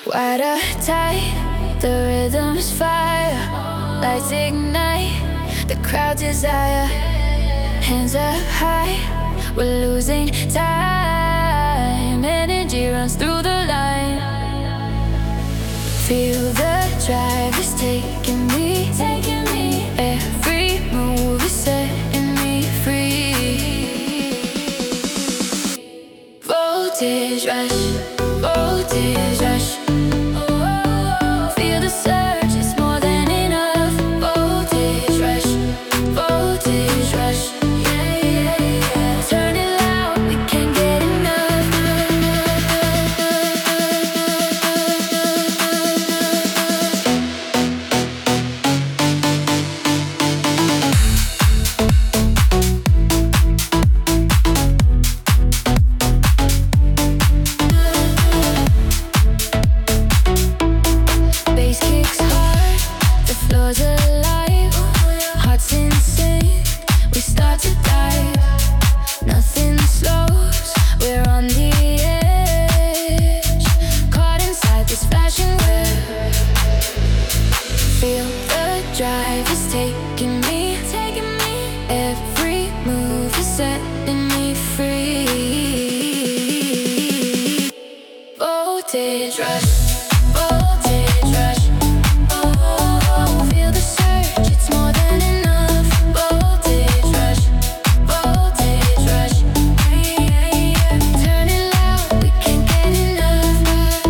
Water tight, the rhythm's fire. Lights ignite, the crowd desire. Hands up high, we're losing time. Energy runs through the line. Feel the drive is taking me, taking me. Every move is setting me free. Voltage rush, voltage rush. Feel the surge, it's more than enough. Voltage rush, voltage rush. Yeah, yeah, yeah. Turn it loud, we can't get enough. Bass kicks hard, the floor's alive. Hearts in sync, we start to dive. Nothing slows, we're on the edge. Caught inside this flashing web. Feel the drive is taking me, taking me. Every move is setting me free. Voltage rush, voltage rush. Oh, feel the surge, it's more than enough. Voltage rush, voltage rush. Yeah, yeah, yeah. Turn it loud, we can't get enough.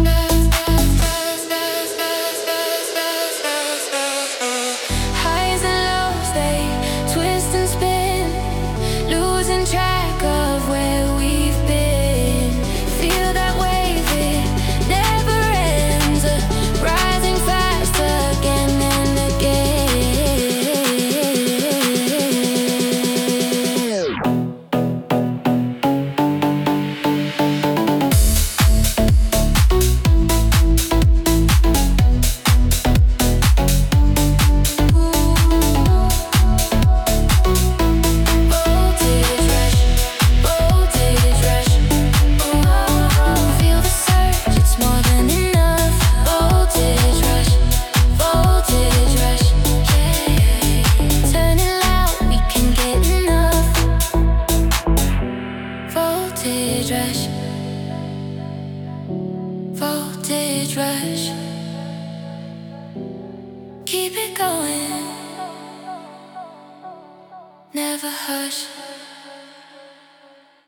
Highs and lows, they twist and spin, losing track of where we've been. Feel that wave, it never ends. Rising fast again and again. Voltage rush, voltage rush. Feel the surge, it's more than enough. Voltage rush, voltage rush. Yeah, turn it loud, we can't get enough. Voltage rush, voltage rush. Keep it going, never hush.